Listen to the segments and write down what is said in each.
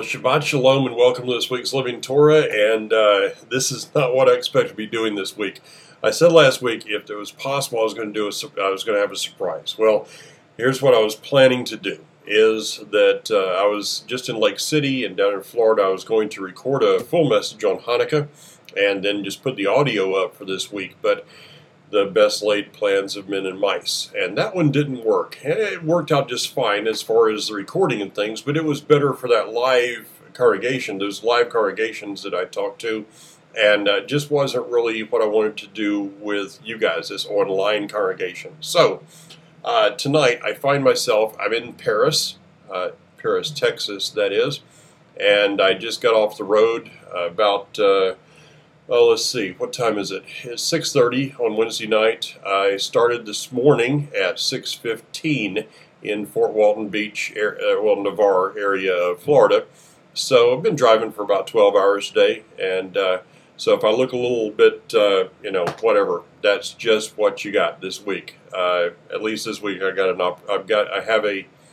Well, Shabbat Shalom and welcome to this week's Living Torah, and this is not what I expect to be doing this week. I said last week if it was possible I was going to have a surprise. Well, here's what I was planning to do, is that I was just in Lake City and down in Florida. I was going to record a full message on Hanukkah and then just put the audio up for this week, but the best laid plans of men and mice. And that one didn't work. It worked out just fine as far as the recording and things, but it was better for that live congregation, those live congregations that I talked to, and just wasn't really what I wanted to do with you guys, this online congregation. So, tonight I find myself, I'm in Paris, Texas that is, and I just got off the road about... let's see, what time is it? It's 6:30 on Wednesday night. I started this morning at 6:15 in Fort Walton Beach, Navarre area of Florida. So I've been driving for about 12 hours a day, and so if I look a little bit, whatever, that's just what you got this week. At least this week I have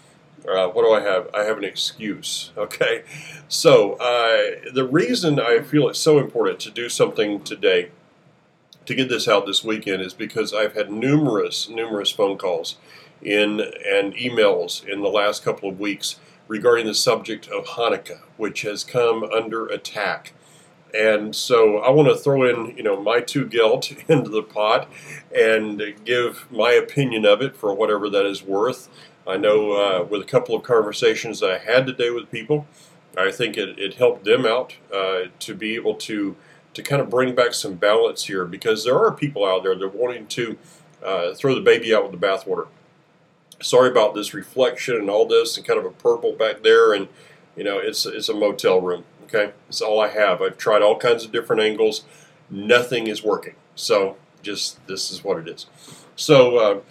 an excuse, okay? So, the reason I feel it's so important to do something today, to get this out this weekend, is because I've had numerous phone calls and emails in the last couple of weeks regarding the subject of Hanukkah, which has come under attack. And so I want to throw in, my two gelt into the pot and give my opinion of it for whatever that is worth. I know with a couple of conversations that I had today with people, I think it helped them out to be able to kind of bring back some balance here, because there are people out there that are wanting to throw the baby out with the bathwater. Sorry about this reflection and all this and kind of a purple back there, and it's a motel room. Okay, it's all I have. I've tried all kinds of different angles. Nothing is working. So just this is what it is. So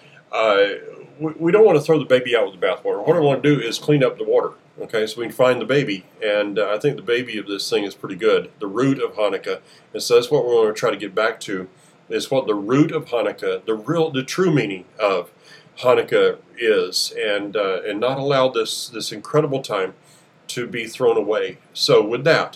we don't want to throw the baby out with the bathwater. What I want to do is clean up the water. Okay, so we can find the baby, and I think the baby of this thing is pretty good. The root of Hanukkah, and so that's what we want to try to get back to, is what the root of Hanukkah, the true meaning of Hanukkah is, and not allow this incredible time to be thrown away. So with that,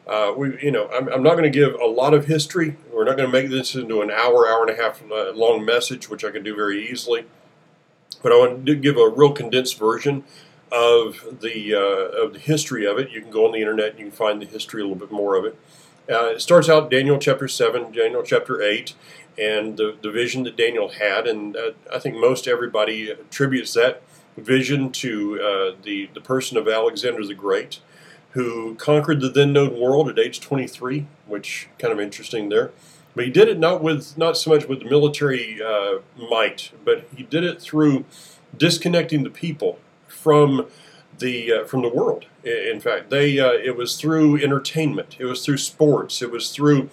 I'm not going to give a lot of history. We're not going to make this into an hour and a half long message, which I can do very easily. But I want to give a real condensed version of the history of it. You can go on the internet and you can find the history, a little bit more of it. It starts out Daniel chapter 7, Daniel chapter 8, and the vision that Daniel had. And I think most everybody attributes that vision to the person of Alexander the Great, who conquered the then known world at age 23, which kind of interesting there. But he did it not so much with the military might, but he did it through disconnecting the people from the world. In fact, it was through entertainment, it was through sports, it was through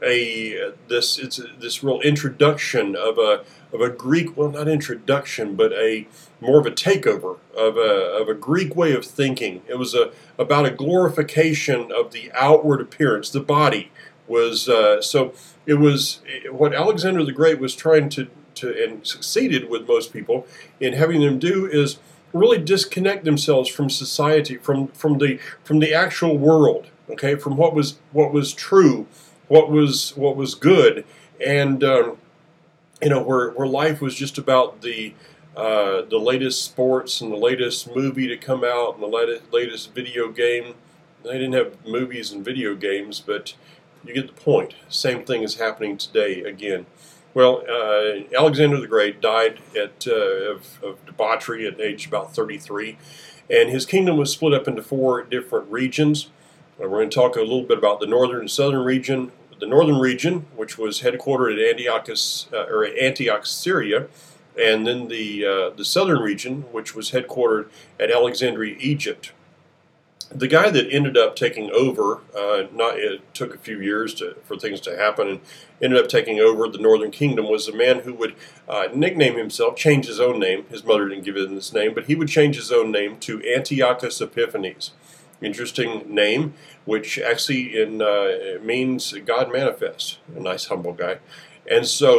this real introduction of a Greek, well, not introduction, but more of a takeover of a Greek way of thinking. It was about a glorification of the outward appearance, the body. It was what Alexander the Great was trying to and succeeded with most people in having them do, is really disconnect themselves from society, from the actual world, okay, from what was true, what was good, and where life was just about the latest sports and the latest movie to come out and the latest video game. They didn't have movies and video games, but you get the point. Same thing is happening today again. Well, Alexander the Great died of debauchery at age about 33, and his kingdom was split up into 4 different regions. We're going to talk a little bit about the northern and southern region. The northern region, which was headquartered at Antioch, Syria, and then the southern region, which was headquartered at Alexandria, Egypt. The guy that ended up taking over, it took a few years for things to happen, and ended up taking over the northern kingdom, was a man who would nickname himself, change his own name. His mother didn't give him this name, but he would change his own name to Antiochus Epiphanes. Interesting name, which actually means God manifest. A nice, humble guy. And so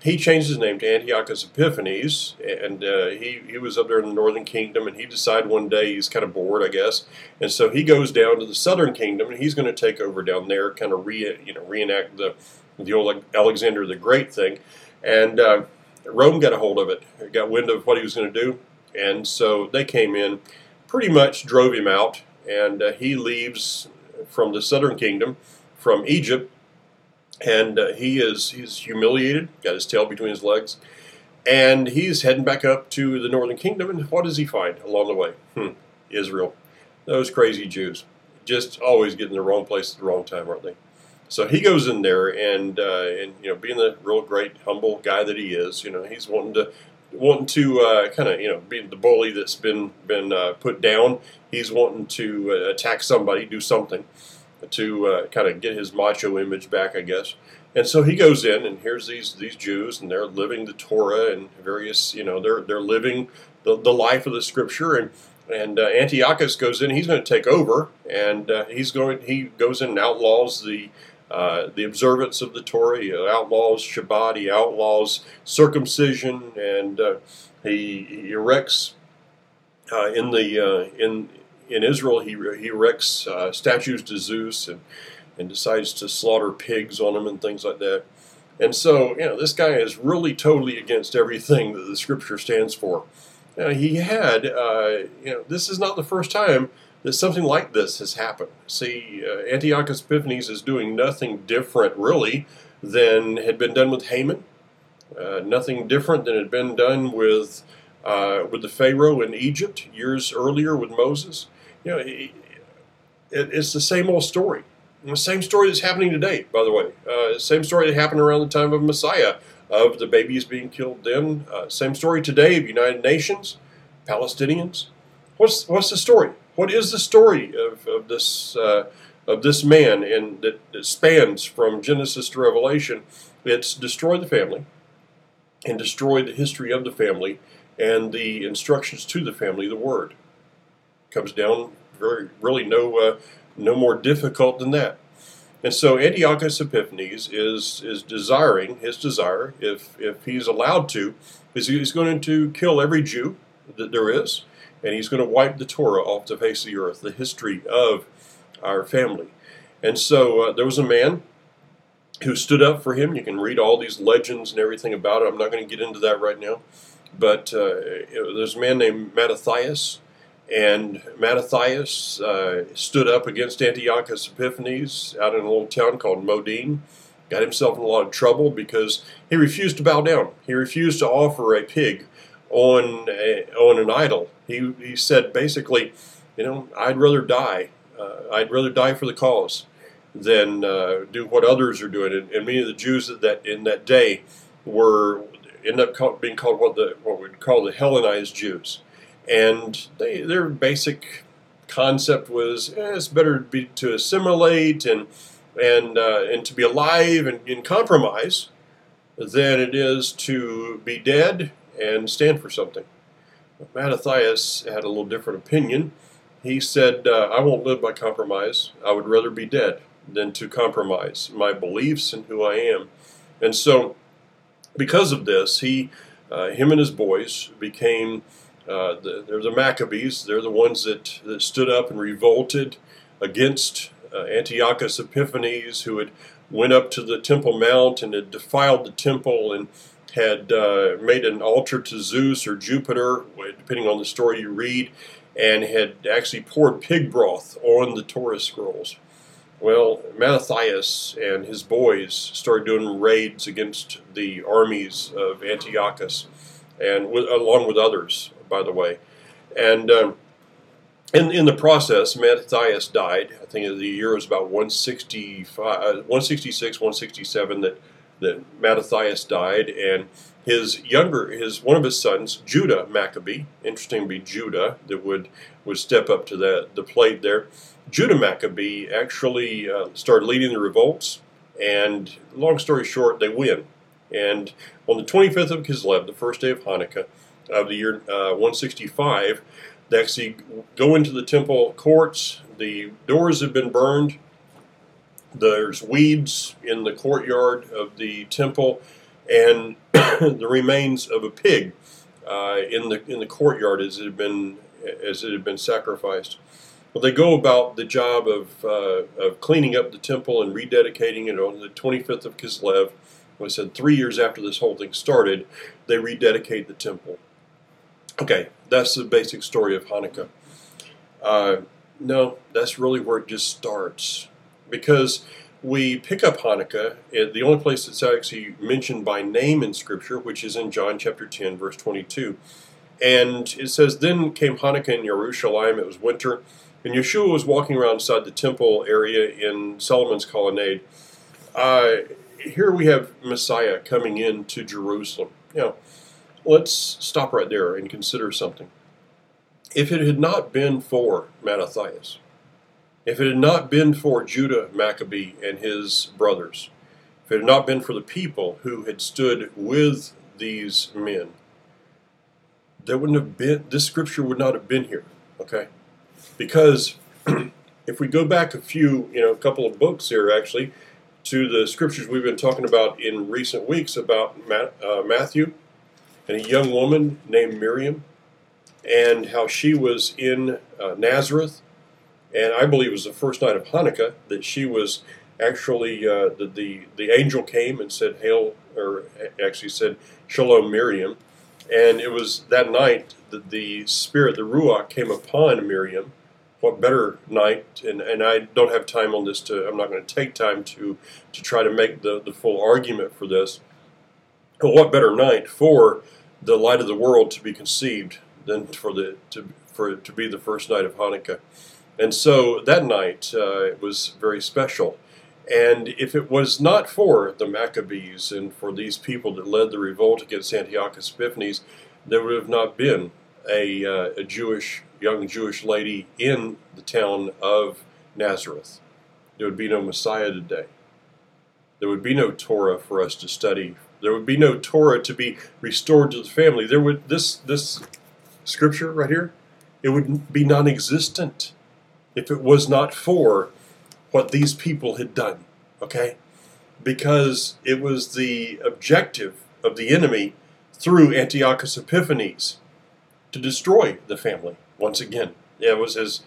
he changed his name to Antiochus Epiphanes, and he was up there in the northern kingdom, and he decided one day he's kind of bored, I guess, and so he goes down to the southern kingdom, and he's going to take over down there, kind of reenact the old Alexander the Great thing, and Rome got a hold of it, got wind of what he was going to do, and so they came in, pretty much drove him out, and he leaves from the southern kingdom, from Egypt. And he's humiliated, got his tail between his legs, and he's heading back up to the northern kingdom. And what does he find along the way? Israel. Those crazy Jews. Just always get in the wrong place at the wrong time, aren't they? So he goes in there, and being the real great, humble guy that he is, he's wanting to kind of be the bully that's been put down. He's wanting to attack somebody, do something to kind of get his macho image back, I guess. And so he goes in, and here's these Jews, and they're living the Torah and various, they're living the life of the Scripture. And Antiochus goes in. He's going to take over, and he goes in and outlaws the observance of the Torah. He outlaws Shabbat. He outlaws circumcision, and he erects in Israel, he erects statues to Zeus and decides to slaughter pigs on them and things like that. And so, this guy is really totally against everything that the Scripture stands for. He had, this is not the first time that something like this has happened. See, Antiochus Epiphanes is doing nothing different, really, than had been done with Haman. Nothing different than had been done with the Pharaoh in Egypt years earlier with Moses. It's the same old story. The same story that's happening today, by the way. Same story that happened around the time of Messiah, of the babies being killed then. Same story today of United Nations, Palestinians. What's the story? What is the story of this man and that spans from Genesis to Revelation? It's destroy the family and destroy the history of the family and the instructions to the family, the Word. Comes down really no more difficult than that. And so Antiochus Epiphanes is desiring, his desire, if he's allowed to, is he's going to kill every Jew that there is, and he's going to wipe the Torah off the face of the earth, the history of our family. And so there was a man who stood up for him. You can read all these legends and everything about it. I'm not going to get into that right now. But there's a man named Mattathias, and Mattathias stood up against Antiochus Epiphanes out in a little town called Modin. Got himself in a lot of trouble because he refused to bow down. He refused to offer a pig on an idol. He said basically, I'd rather die. I'd rather die for the cause than do what others are doing. And many of the Jews in that day end up being called what we'd call the Hellenized Jews. And their basic concept was it's better to assimilate and to be alive and in compromise than it is to be dead and stand for something. But Mattathias had a little different opinion. He said, I won't live by compromise. I would rather be dead than to compromise my beliefs and who I am. And so, because of this, him and his boys became, they're the Maccabees. They're the ones that stood up and revolted against Antiochus Epiphanes, who had went up to the Temple Mount and had defiled the temple and had made an altar to Zeus or Jupiter, depending on the story you read, and had actually poured pig broth on the Torah scrolls. Well, Mattathias and his boys started doing raids against the armies of Antiochus, and along with others, by the way. And in the process, Mattathias died. I think the year was about 166, 167 that Mattathias died, and one of his sons, Judah Maccabee, interesting to be Judah, that would step up to the plate there. Judah Maccabee actually started leading the revolts, and long story short, they win. And on the 25th of Kislev, the first day of Hanukkah of the year 165, they actually go into the temple courts. The doors have been burned. There's weeds in the courtyard of the temple, and the remains of a pig in the courtyard as it had been sacrificed. Well, they go about the job of cleaning up the temple and rededicating it on the 25th of Kislev. I said 3 years after this whole thing started, they rededicate the temple. Okay, that's the basic story of Hanukkah. No, that's really where it just starts. Because we pick up Hanukkah at the only place that's actually mentioned by name in Scripture, which is in John chapter 10, verse 22. And it says, "Then came Hanukkah in Jerusalem." It was winter. And Yeshua was walking around inside the temple area in Solomon's colonnade. Here we have Messiah coming into Jerusalem. Now, let's stop right there and consider something. If it had not been for Mattathias, if it had not been for Judah Maccabee and his brothers, if it had not been for the people who had stood with these men, there wouldn't have been, this scripture would not have been here, okay? Because if we go back a couple of books here actually, to the scriptures we've been talking about in recent weeks about Matthew and a young woman named Miriam, and how she was in Nazareth, and I believe it was the first night of Hanukkah that she was actually, the angel came and said, "Hail," or actually said, "Shalom, Miriam," and it was that night that the Spirit, the Ruach, came upon Miriam. What better night, and I don't have time on this I'm not going to take time to try to make the full argument for this, but what better night for the light of the world to be conceived than for it to be the first night of Hanukkah. And so that night was very special. And if it was not for the Maccabees and for these people that led the revolt against Antiochus Epiphanes, there would have not been a young Jewish lady in the town of Nazareth. There would be no Messiah today. There would be no Torah for us to study. There would be no Torah to be restored to the family. There would this scripture right here, it would be non-existent if it was not for what these people had done. Okay? Because it was the objective of the enemy through Antiochus Epiphanes to destroy the family once again. Yeah, it was his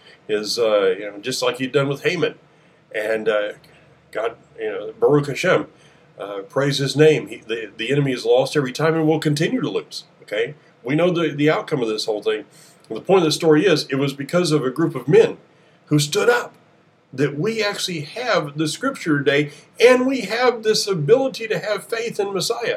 just like he'd done with Haman, and God, Baruch Hashem, praise His name. The enemy is lost every time and will continue to lose. Okay, we know the outcome of this whole thing. And the point of the story is, it was because of a group of men who stood up that we actually have the Scripture today, and we have this ability to have faith in Messiah.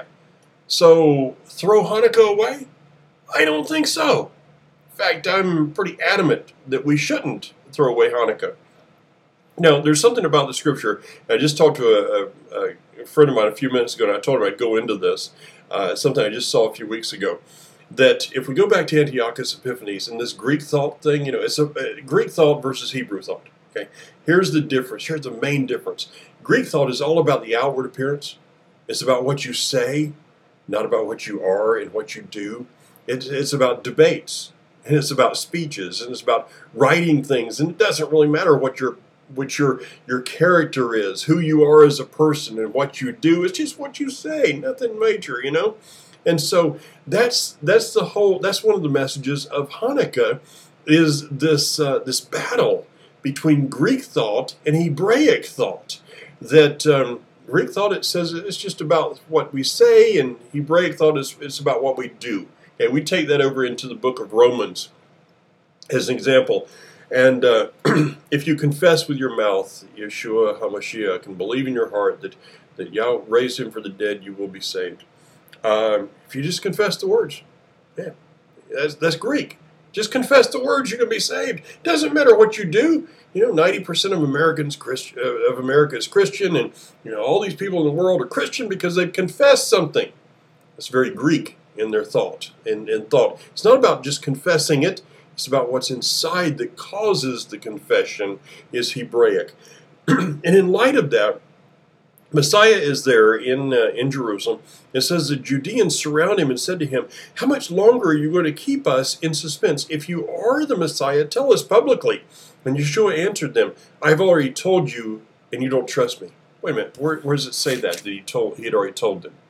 So throw Hanukkah away? I don't think so. In fact, I'm pretty adamant that we shouldn't throw away Hanukkah. Now, there's something about the Scripture. I just talked to a friend of mine a few minutes ago, and I told him I'd go into this, something I just saw a few weeks ago, that if we go back to Antiochus Epiphanes and this Greek thought thing, it's a Greek thought versus Hebrew thought. Okay, here's the difference. Here's the main difference. Greek thought is all about the outward appearance. It's about what you say, not about what you are and what you do. It's about debates, and it's about speeches, and it's about writing things, and it doesn't really matter what your character is, who you are as a person, and what you do. It's just what you say, nothing major, And so that's one of the messages of Hanukkah, is this battle between Greek thought and Hebraic thought. That Greek thought, it says it's just about what we say, and Hebraic thought it's about what we do. Okay, we take that over into the book of Romans as an example. And if you confess with your mouth Yeshua HaMashiach and believe in your heart that Yahweh raised him from the dead, you will be saved. If you just confess the words, yeah, that's Greek. Just confess the words, you're going to be saved. Doesn't matter what you do. 90% of America is Christian, and all these people in the world are Christian because they've confessed something. That's very Greek in their thought. In thought, it's not about just confessing it. It's about what's inside that causes the confession is Hebraic. And in light of that, Messiah is there in Jerusalem. It says the Judeans surround him and said to him, "How much longer are you going to keep us in suspense? If you are the Messiah, tell us publicly." And Yeshua answered them, "I've already told you, and you don't trust me." Wait a minute, where does it say that he had already told them?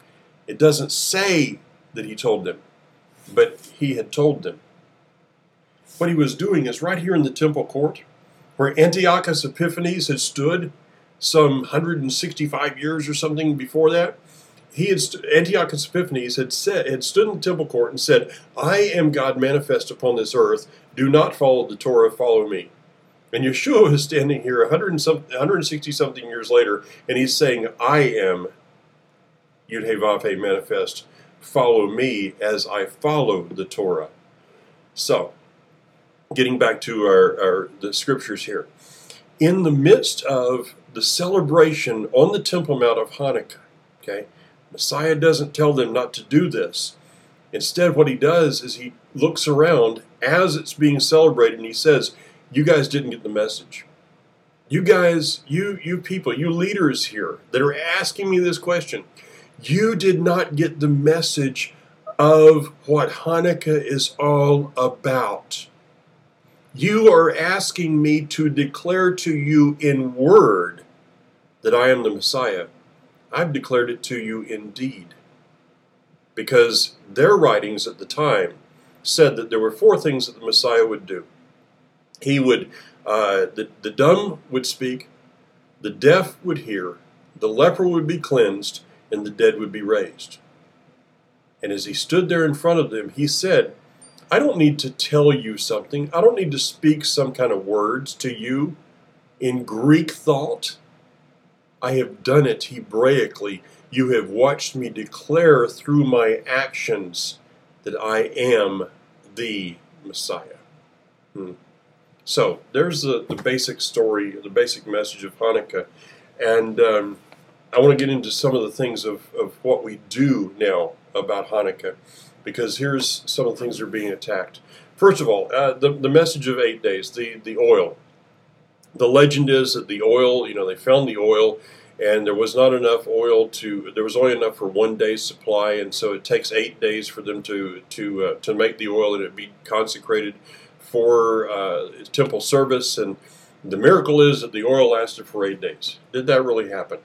It doesn't say that he told them, but he had told them. What he was doing is right here in the temple court, where Antiochus Epiphanes had stood some 165 years or something before that. Antiochus Epiphanes had stood in the temple court and said, "I am God manifest upon this earth. Do not follow the Torah, follow me." And Yeshua is standing here 160 something years later, and he's saying, "I am Yud-Heh-Vav-Heh manifest. Follow me as I follow the Torah." So, getting back to the scriptures here. In the midst of the celebration on the Temple Mount of Hanukkah, okay, Messiah doesn't tell them not to do this. Instead, what he does is he looks around as it's being celebrated and he says, "You guys didn't get the message. You guys, you people, you leaders here that are asking me this question, you did not get the message of what Hanukkah is all about. You are asking me to declare to you in word that I am the Messiah. I've declared it to you in deed." Because their writings at the time said that there were 4 things that the Messiah would do. He would, the dumb would speak, the deaf would hear, the leper would be cleansed, and the dead would be raised. And as he stood there in front of them, he said, "I don't need to tell you something. I don't need to speak some kind of words to you in Greek thought. I have done it Hebraically. You have watched me declare through my actions that I am the Messiah." So there's the basic story, the basic message of Hanukkah. And I want to get into some of the things of what we do now about Hanukkah, because here's some of the things that are being attacked. First of all, the message of 8 days, the oil. The legend is that the oil, they found the oil, and there was not enough oil there was only enough for 1 day's supply, and so it takes 8 days for them to make the oil and it be consecrated for temple service. And the miracle is that the oil lasted for 8 days. Did that really happen?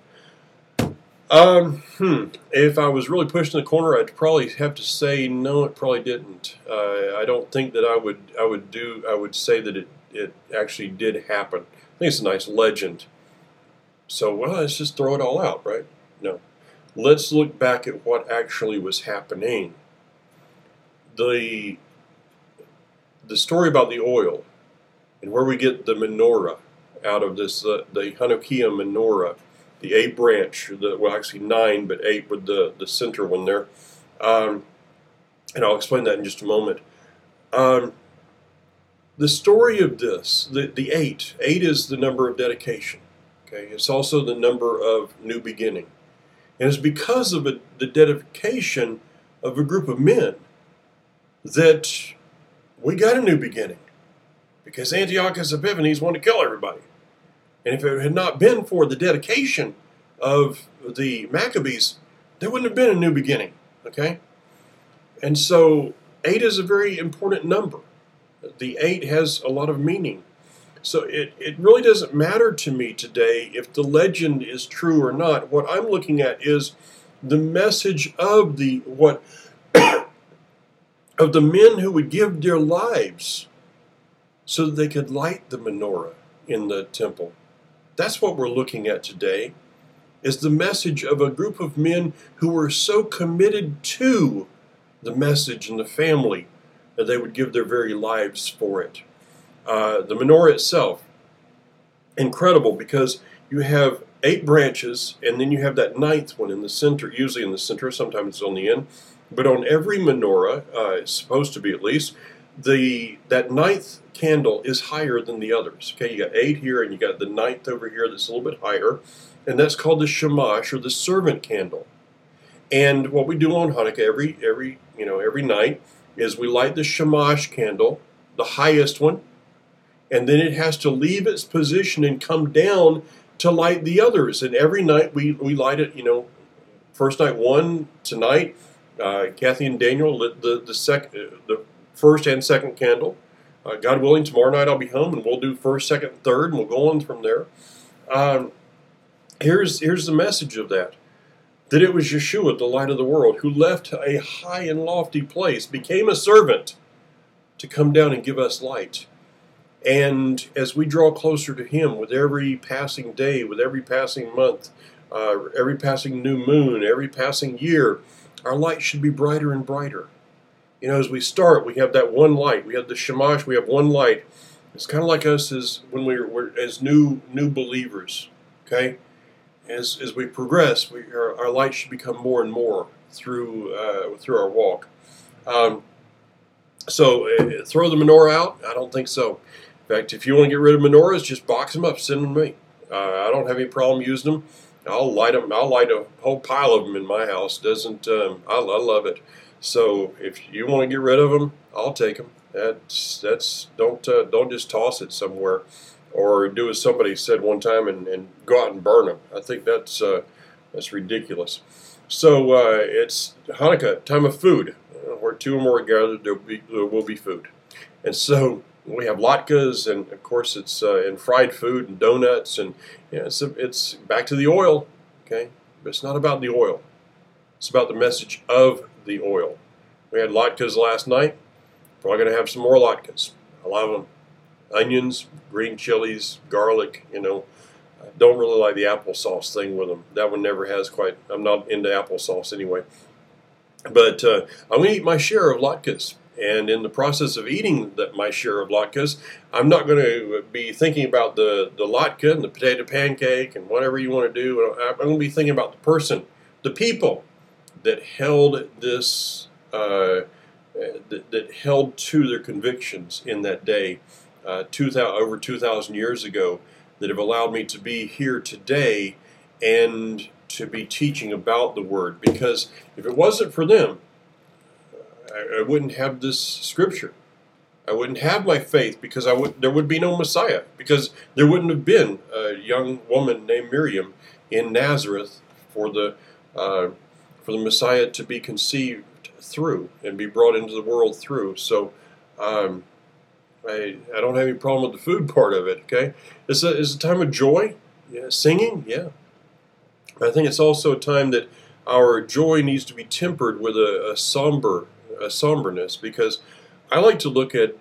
If I was really pushed in the corner, I'd probably have to say no, it probably didn't. I don't think that I would say that it actually did happen. I think it's a nice legend. So, well, let's just throw it all out, right? No. Let's look back at what actually was happening. The story about the oil and where we get the menorah out of this, the Hanukkah menorah, the 8 branch, actually 9, but 8 with the center one there. And I'll explain that in just a moment. The story of this, the 8 is the number of dedication. Okay, it's also the number of new beginning. And it's because of the dedication of a group of men that we got a new beginning. Because Antiochus Epiphanes wanted to kill everybody. And if it had not been for the dedication of the Maccabees, there wouldn't have been a new beginning. Okay? And so 8 is a very important number. The 8 has a lot of meaning. So it really doesn't matter to me today if the legend is true or not. What I'm looking at is the message of of the men who would give their lives so that they could light the menorah in the temple. That's what we're looking at today, is the message of a group of men who were so committed to the message and the family that they would give their very lives for it. The menorah itself, incredible, because you have 8 branches, and then you have that 9th one in the center, usually in the center, sometimes it's on the end. But on every menorah, it's supposed to be at least, that 9th candle is higher than the others. Okay, you got 8 here, and you got the 9th over here that's a little bit higher, and that's called the shamash, or the servant candle. And what we do on Hanukkah every night is we light the shamash candle, the highest one, and then it has to leave its position and come down to light the others. And every night we light it. First night 1 tonight. Kathy and Daniel lit the first and second candle. God willing, tomorrow night I'll be home and we'll do first, second, third, and we'll go on from there. Here's the message of that. that it was Yeshua, the light of the world, who left a high and lofty place, became a servant to come down and give us light. And as we draw closer to Him with every passing day, with every passing month, every passing new moon, every passing year, our light should be brighter and brighter. You know, as we start, we have that one light. We have the Shamash. We have one light. It's kind of like us as when we're as new believers. Okay, as we progress, our light should become more and more through our walk. So throw the menorah out? I don't think so. In fact, if you want to get rid of menorahs, just box them up, send them to me. I don't have any problem using them. I'll light them. I'll light a whole pile of them in my house. I love it. So if you want to get rid of them, I'll take them. Don't just toss it somewhere, or do as somebody said one time and go out and burn them. I think that's ridiculous. So it's Hanukkah, time of food. Where two or more are gathered, there will be food, and so we have latkes, and of course it's and fried food and donuts, and it's back to the oil. Okay, but it's not about the oil. It's about the message of the oil. We had latkes last night. Probably going to have some more latkes. I love them. Onions, green chilies, garlic. I don't really like the applesauce thing with them. That one never has quite. I'm not into applesauce anyway. But I'm going to eat my share of latkes. And in the process of eating my share of latkes, I'm not going to be thinking about the latke and the potato pancake and whatever you want to do. I'm going to be thinking about the person, the people that held this, that held to their convictions in that day, over 2,000 years ago, that have allowed me to be here today and to be teaching about the Word. Because if it wasn't for them, I wouldn't have this scripture. I wouldn't have my faith, because there would be no Messiah, because there wouldn't have been a young woman named Miriam in Nazareth for the Messiah to be conceived through and be brought into the world through. So I don't have any problem with the food part of it. Okay, it's a time of joy, singing, yeah. But I think it's also a time that our joy needs to be tempered with a somberness, because I like to look at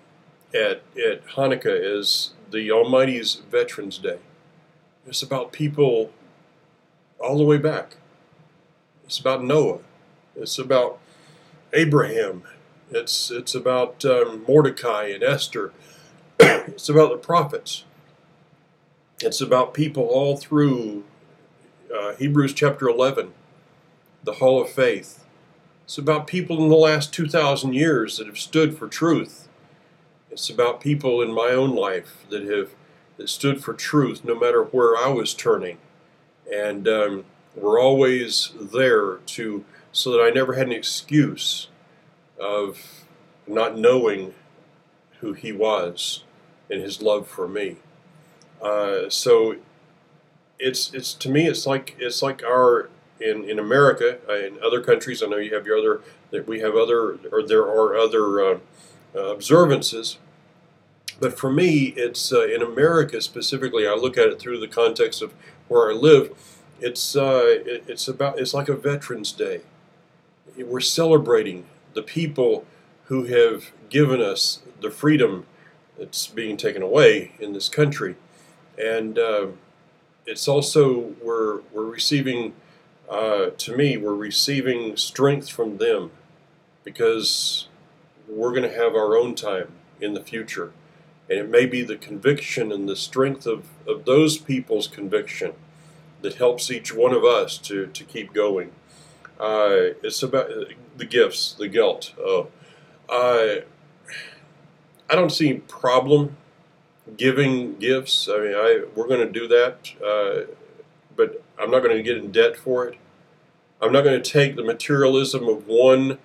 Hanukkah as the Almighty's Veterans Day. It's about people all the way back. It's about Noah. It's about Abraham. It's about Mordecai and Esther. It's about the prophets. It's about people all through Hebrews chapter 11, the Hall of Faith. It's about people in the last 2,000 years that have stood for truth. It's about people in my own life that stood for truth no matter where I was turning. And we're always there so that I never had an excuse of not knowing who He was and His love for me. So it's to me, it's like our in America, in other countries. I know you have there are other observances, but for me, it's in America specifically. I look at it through the context of where I live. It's like a Veterans Day. We're celebrating the people who have given us the freedom that's being taken away in this country, and it's also we're receiving. To me, we're receiving strength from them, because we're going to have our own time in the future, and it may be the conviction and the strength of those people's conviction that helps each one of us to keep going. It's about the gifts, the gelt. I don't see any problem giving gifts. I mean, we're going to do that, but I'm not going to get in debt for it. I'm not going to take the materialism of one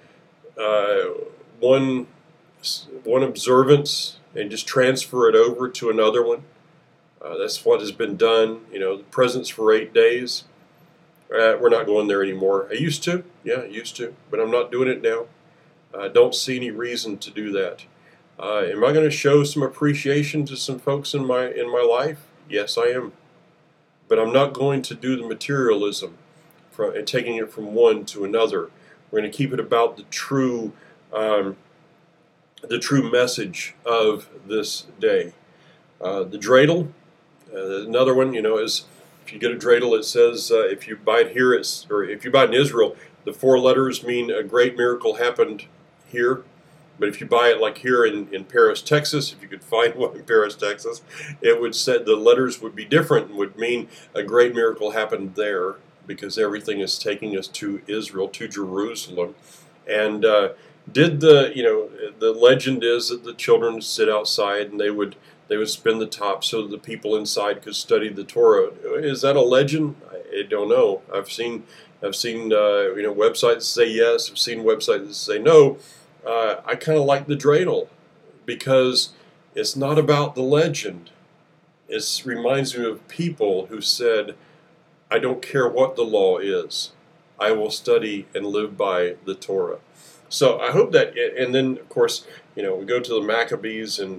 observance and just transfer it over to another one. That's what has been done. The presents for 8 days. We're not going there anymore. I used to, but I'm not doing it now. I don't see any reason to do that. Am I going to show some appreciation to some folks in my life? Yes, I am. But I'm not going to do the materialism. and taking it from one to another. We're going to keep it about the true message of this day. The dreidel, another one, is if you get a dreidel, it says if you buy it here, or if you buy it in Israel, the 4 letters mean a great miracle happened here. But if you buy it like here in Paris, Texas, if you could find one in Paris, Texas, it would say the letters would be different and would mean a great miracle happened there, because everything is taking us to Israel, to Jerusalem. And the legend is that the children sit outside and they would spin the top so that the people inside could study the Torah. Is that a legend? I don't know. I've seen websites say yes. I've seen websites that say no. I kind of like the dreidel because it's not about the legend. It reminds me of people who said, I don't care what the law is. I will study and live by the Torah. So I hope that, and then of course, we go to the Maccabees, and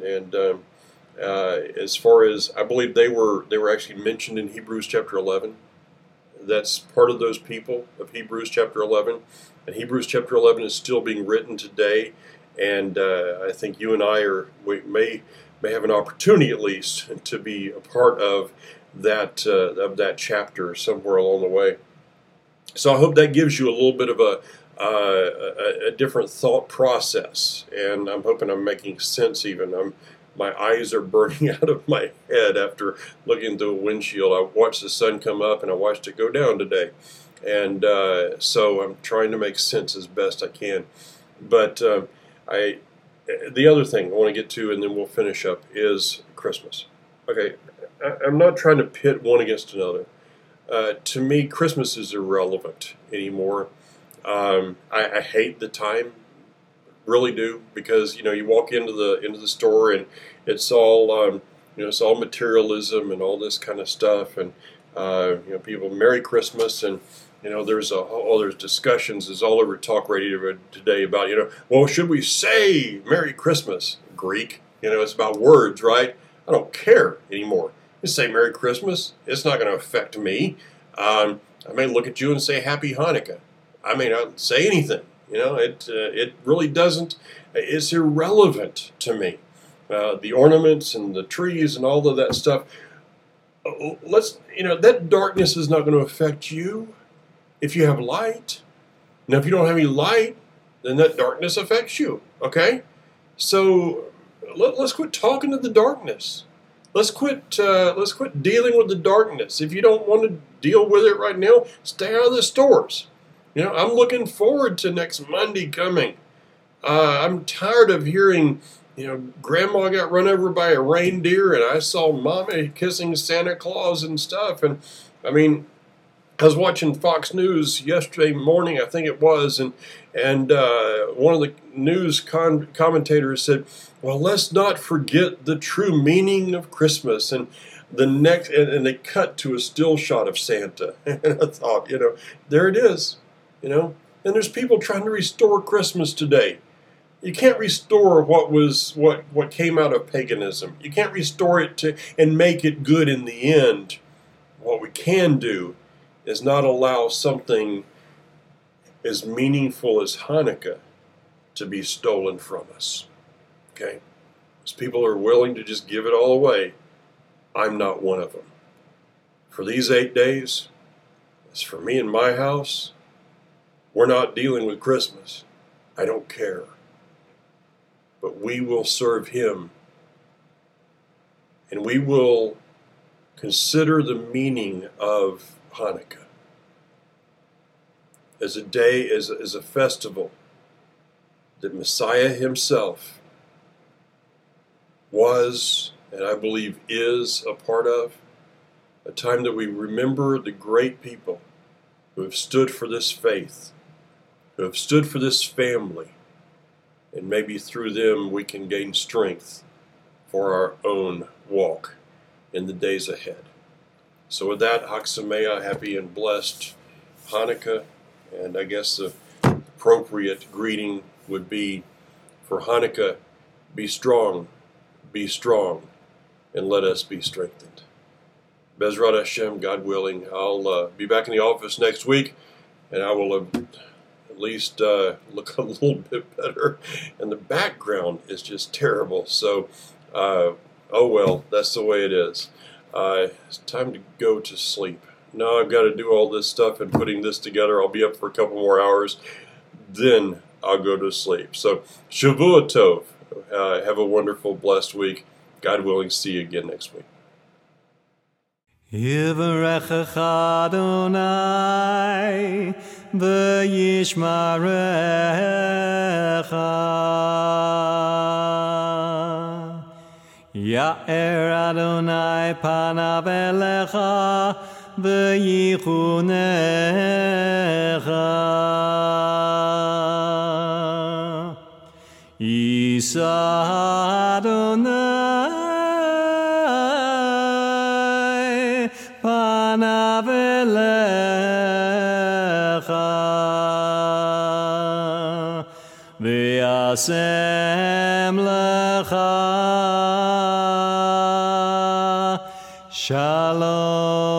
as far as, I believe they were actually mentioned in Hebrews chapter 11. That's part of those people of Hebrews chapter 11. And Hebrews chapter 11 is still being written today. And I think you and I we may have an opportunity at least to be a part of that chapter somewhere along the way. So I hope that gives you a little bit of a different thought process. And I'm hoping I'm making sense even. My eyes are burning out of my head after looking through a windshield. I watched the sun come up and I watched it go down today. And so I'm trying to make sense as best I can. But the other thing I want to get to, and then we'll finish up, is Christmas. Okay, I'm not trying to pit one against another. To me, Christmas is irrelevant anymore. I hate the time. Really do, because you walk into the store and it's all it's all materialism and all this kind of stuff, and people Merry Christmas, and there's discussions is all over talk radio today about well, should we say Merry Christmas? Greek, it's about words, right? I don't care anymore. You say Merry Christmas, it's not going to affect me. I may look at you and say Happy Hanukkah. I may not say anything. It really doesn't. It's irrelevant to me. The ornaments and the trees and all of that stuff. That darkness is not going to affect you if you have light. Now, if you don't have any light, then that darkness affects you. Okay, so let's quit talking to the darkness. Let's quit dealing with the darkness. If you don't want to deal with it right now, stay out of the stores. I'm looking forward to next Monday coming. I'm tired of hearing, Grandma got run over by a reindeer, and I saw Mommy kissing Santa Claus and stuff. And I was watching Fox News yesterday morning, I think it was, and one of the news commentators said, "Well, let's not forget the true meaning of Christmas." And and they cut to a still shot of Santa, and I thought, there it is. And there's people trying to restore Christmas today. You can't restore what came out of paganism. You can't restore it and make it good in the end. What we can do is not allow something as meaningful as Hanukkah to be stolen from us. Okay? As people are willing to just give it all away, I'm not one of them. For these 8 days, as for me and my house, we're not dealing with Christmas. I don't care. But we will serve Him. And we will consider the meaning of Hanukkah as a day, as a festival that Messiah Himself was, and I believe is, a part of. A time that we remember the great people who have stood for this faith, who have stood for this family, and maybe through them we can gain strength for our own walk in the days ahead. So with that, Chag Sameach, happy and blessed Hanukkah, and I guess the appropriate greeting would be for Hanukkah, be strong, and let us be strengthened. Bezrat Hashem, God willing, I'll be back in the office next week, and I will at least look a little bit better. And the background is just terrible. So, oh well, that's the way it is. It's time to go to sleep. Now I've got to do all this stuff and putting this together. I'll be up for a couple more hours. Then I'll go to sleep. So, Shavua Tov. Have a wonderful, blessed week. God willing, see you again next week. Yivarechecha Adonai v'yishmarecha Ya'er Adonai panav elecha v'yichunecha Yisa Adonai panav elecha v'yasem lecha Shalom.